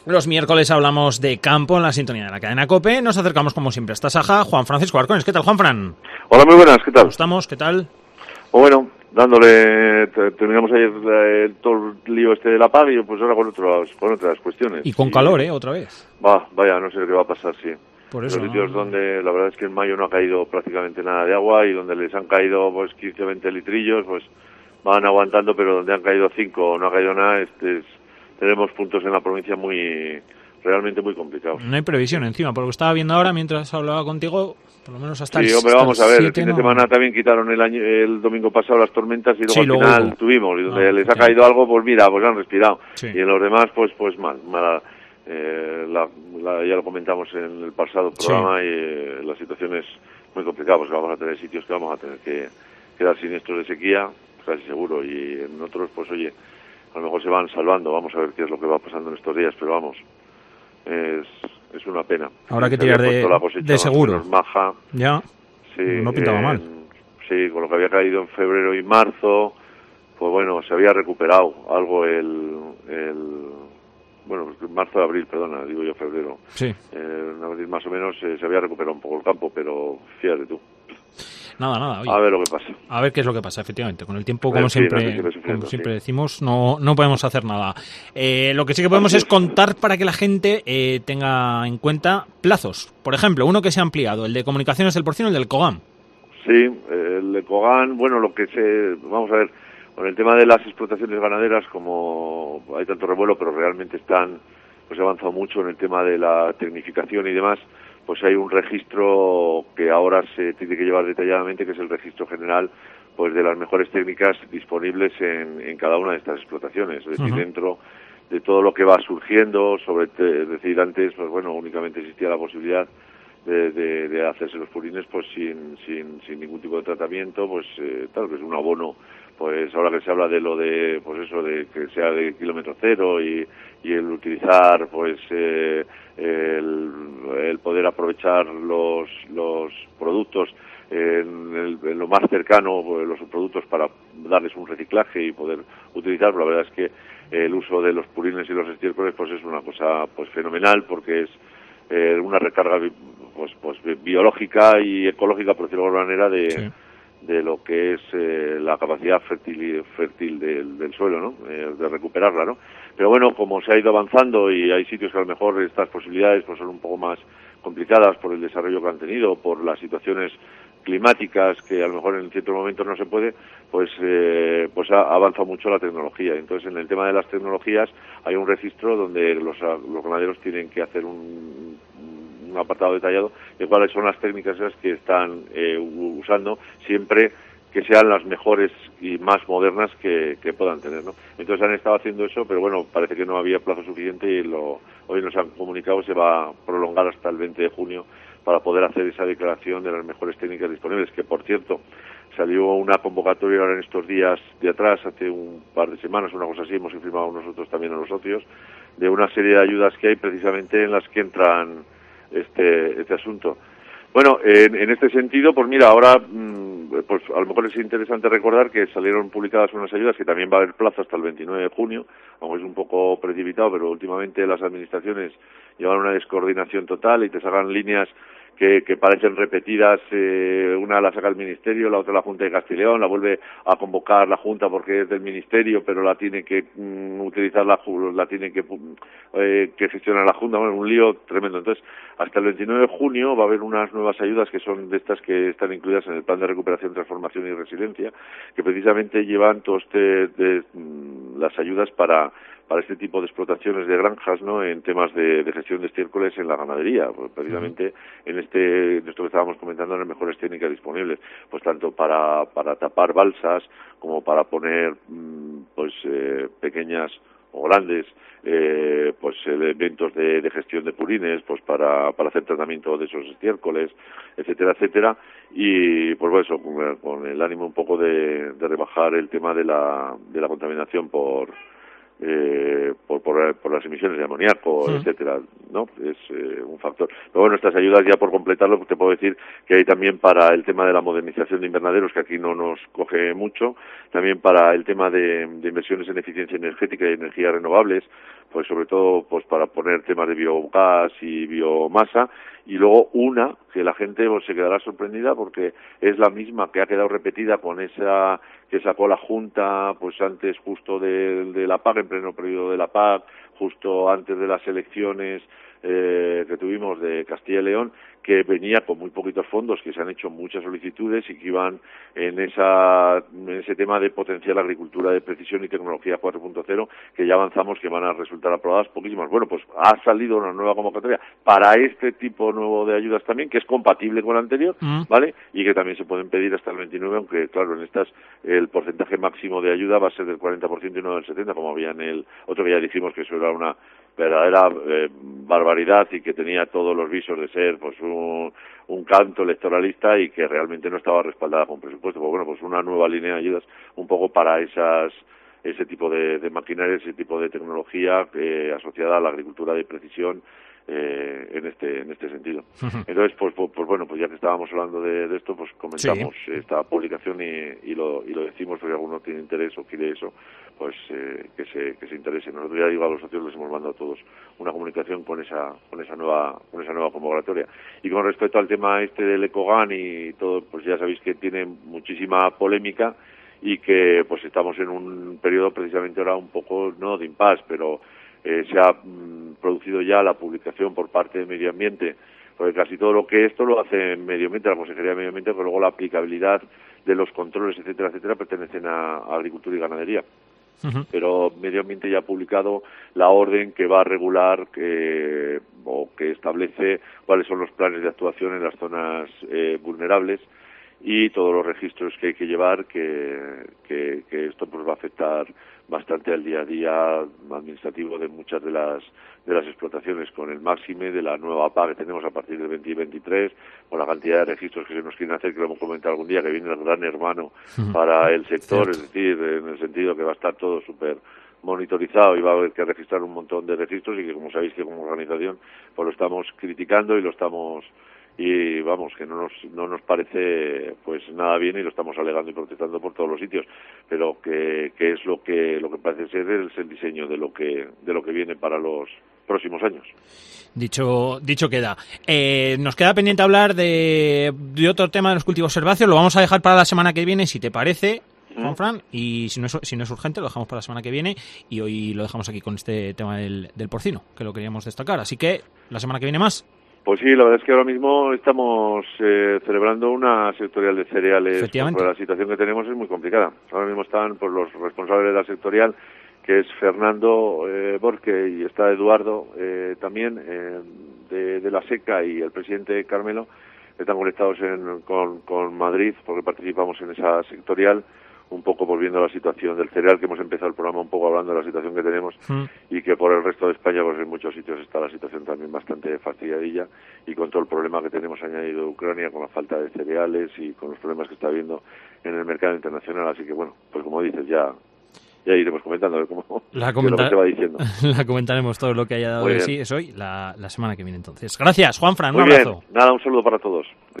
Los miércoles hablamos de campo en la sintonía de la cadena COPE. Nos acercamos como siempre hasta Saja. Juan Francisco Arcones, ¿qué tal, Juanfran? Hola, muy buenas, ¿qué tal? ¿Cómo estamos? ¿Qué tal? Pues bueno, terminamos ayer todo el lío de la PAG y pues ahora con otras cuestiones. Y con calor, otra vez. Vaya, no sé qué va a pasar, sí. Por eso, los sitios donde la verdad es que en mayo no ha caído prácticamente nada de agua y donde les han caído pues 15 o 20 litrillos, pues van aguantando, pero donde han caído 5 o no ha caído nada, tenemos puntos en la provincia realmente muy complicados. No hay previsión encima, por lo que estaba viendo ahora mientras hablaba contigo, por lo menos hasta sí, el hombre, vamos a ver, el 7, fin de semana también quitaron el domingo pasado las tormentas y luego al final tuvimos, y donde les ha caído algo, pues mira, pues han respirado. Sí. Y en los demás, pues mal. Ya lo comentamos en el pasado programa, sí. Y la situación es muy complicada, pues vamos a tener sitios que vamos a tener que quedar siniestros de sequía, casi seguro, y en otros, pues oye, a lo mejor se van salvando, vamos a ver qué es lo que va pasando en estos días, pero vamos, es una pena. Habrá que tirar de seguro. Maja, ya, sí, no pintaba mal. Sí, con lo que había caído en febrero y marzo, pues bueno, se había recuperado algo marzo, abril, perdona, digo yo febrero. Sí. En abril más o menos se había recuperado un poco el campo, pero fíjate tú. Nada. Oye, a ver lo que pasa. A ver qué es lo que pasa, efectivamente. Con el tiempo, como siempre decimos, no podemos hacer nada. Lo que sí que podemos es contar para que la gente tenga en cuenta plazos. Por ejemplo, uno que se ha ampliado, el de Comunicaciones del Porcino, el del COGAM. Sí, el de COGAM, bueno, vamos a ver, con el tema de las explotaciones ganaderas, como hay tanto revuelo, pero realmente pues ha avanzado mucho en el tema de la tecnificación y demás, pues hay un registro que ahora se tiene que llevar detalladamente, que es el registro general pues de las mejores técnicas disponibles en cada una de estas explotaciones, es decir, dentro de todo lo que va surgiendo, es decir, antes, pues bueno, únicamente existía la posibilidad de hacerse los purines pues sin ningún tipo de tratamiento, pues claro que es un abono, pues ahora que se habla de lo de, pues eso, de que sea de kilómetro cero y el utilizar pues el poder aprovechar los productos en lo más cercano, pues, los productos para darles un reciclaje y poder utilizarlo. La verdad es que el uso de los purines y los estiércoles pues es una cosa pues fenomenal, porque es una recarga pues biológica y ecológica, por decirlo de alguna manera, de lo que es la capacidad fértil del suelo, ¿no? De recuperarla, ¿no? Pero bueno, como se ha ido avanzando y hay sitios que a lo mejor estas posibilidades pues son un poco más complicadas por el desarrollo que han tenido, por las situaciones climáticas que a lo mejor en ciertos momentos no se puede, pues ha avanzado mucho la tecnología. Entonces, en el tema de las tecnologías hay un registro donde los ganaderos tienen que hacer un apartado detallado de cuáles son las técnicas que están usando, siempre que sean las mejores y más modernas que puedan tener, ¿no? Entonces han estado haciendo eso, pero bueno, parece que no había plazo suficiente y hoy nos han comunicado se va a prolongar hasta el 20 de junio para poder hacer esa declaración de las mejores técnicas disponibles, que por cierto salió una convocatoria ahora en estos días de atrás, hace un par de semanas, una cosa así, hemos firmado nosotros también a los socios, de una serie de ayudas que hay precisamente en las que entran este asunto. Bueno, en este sentido, pues mira, ahora pues a lo mejor es interesante recordar que salieron publicadas unas ayudas que también va a haber plazo hasta el 29 de junio, aunque es un poco precipitado, pero últimamente las administraciones llevan una descoordinación total y te sacan líneas que parecen repetidas, una la saca el Ministerio, la otra la Junta de Castilla y León, la vuelve a convocar la Junta porque es del Ministerio, pero la tiene que utilizar la tiene que gestionar la Junta. Bueno, un lío tremendo. Entonces, hasta el 29 de junio va a haber unas nuevas ayudas que son de estas que están incluidas en el Plan de Recuperación, Transformación y Resiliencia, que precisamente llevan todas las ayudas para este tipo de explotaciones de granjas, ¿no? En temas de gestión de estiércoles en la ganadería, pues precisamente en esto que estábamos comentando, en las mejores técnicas disponibles, pues tanto para tapar balsas como para poner pequeñas o grandes pues elementos de gestión de purines, pues para hacer tratamiento de esos estiércoles, etcétera, y pues eso, con el ánimo un poco de rebajar el tema de la contaminación por por las emisiones de amoníaco, etcétera, ¿no? Es un factor. Pero bueno, estas ayudas, ya por completarlo, pues te puedo decir que hay también para el tema de la modernización de invernaderos, que aquí no nos coge mucho, también para el tema de inversiones en eficiencia energética y energías renovables, pues sobre todo pues para poner temas de biogás y biomasa, y luego una que la gente pues, se quedará sorprendida porque es la misma que ha quedado repetida con esa que sacó la Junta pues antes justo de la PAC, en pleno periodo de la PAC, justo antes de las elecciones que tuvimos de Castilla y León, que venía con muy poquitos fondos, que se han hecho muchas solicitudes y que iban en ese tema de potenciar la agricultura de precisión y tecnología 4.0, que ya avanzamos que van a resultar aprobadas poquísimas. Bueno, pues ha salido una nueva convocatoria para este tipo nuevo de ayudas también, que es compatible con la anterior, ¿vale? Y que también se pueden pedir hasta el 29, aunque claro, en estas el porcentaje máximo de ayuda va a ser del 40% y no del 70%, como había en el otro que ya dijimos que eso era una verdadera barbaridad y que tenía todos los visos de ser pues un canto electoralista y que realmente no estaba respaldada con presupuesto. Pues bueno, pues una nueva línea de ayudas un poco para ese tipo de maquinaria, ese tipo de tecnología asociada a la agricultura de precisión en este sentido. Entonces, pues bueno, pues ya que estábamos hablando de esto, pues comentamos esta publicación y lo decimos, porque alguno tiene interés o quiere eso, pues que se interese. Nosotros, ya digo, a los socios les hemos mandado a todos una comunicación con esa nueva convocatoria. Y con respecto al tema del Ecogan y todo, pues ya sabéis que tiene muchísima polémica y que pues estamos en un periodo precisamente ahora un poco no de impasse, pero se ha producido ya la publicación por parte de Medio Ambiente, porque casi todo lo que esto lo hace Medio Ambiente, la Consejería de Medio Ambiente, pero luego la aplicabilidad de los controles, etcétera, pertenecen a Agricultura y Ganadería. Pero Medio Ambiente ya ha publicado la orden que va a regular o que establece cuáles son los planes de actuación en las zonas vulnerables y todos los registros que hay que llevar, que esto pues va a afectar bastante al día a día administrativo de muchas de las explotaciones, con el máxime de la nueva PAC que tenemos a partir del 2023, con la cantidad de registros que se nos quieren hacer, que lo hemos comentado algún día, que viene el gran hermano para el sector, es decir, en el sentido que va a estar todo súper monitorizado y va a haber que registrar un montón de registros, y que como sabéis que como organización pues lo estamos criticando y vamos, que no nos parece pues nada bien, y lo estamos alegando y protestando por todos los sitios, pero que es lo que parece ser es el diseño de lo que viene para los próximos años. Dicho queda. Nos queda pendiente hablar de otro tema de los cultivos herbáceos. Lo vamos a dejar para la semana que viene, si te parece, Juanfran, y si no es urgente, lo dejamos para la semana que viene, y hoy lo dejamos aquí con este tema del porcino, que lo queríamos destacar. Así que la semana que viene más. Pues sí, la verdad es que ahora mismo estamos celebrando una sectorial de cereales, porque la situación que tenemos es muy complicada. Ahora mismo están pues los responsables de la sectorial, que es Fernando Borque, y está Eduardo también de la SECA, y el presidente Carmelo, están conectados con Madrid, porque participamos en esa sectorial, un poco volviendo a la situación del cereal, que hemos empezado el programa un poco hablando de la situación que tenemos, y que por el resto de España pues en muchos sitios está la situación también bastante fastidiadilla, y con todo el problema que tenemos añadido de Ucrania, con la falta de cereales y con los problemas que está habiendo en el mercado internacional. Así que bueno, pues como dices, ya iremos comentando a ver cómo lo que se va diciendo. La comentaremos todo lo que haya dado de sí, es hoy, la semana que viene entonces. Gracias, Juanfran, un abrazo. Muy bien, nada, un saludo para todos.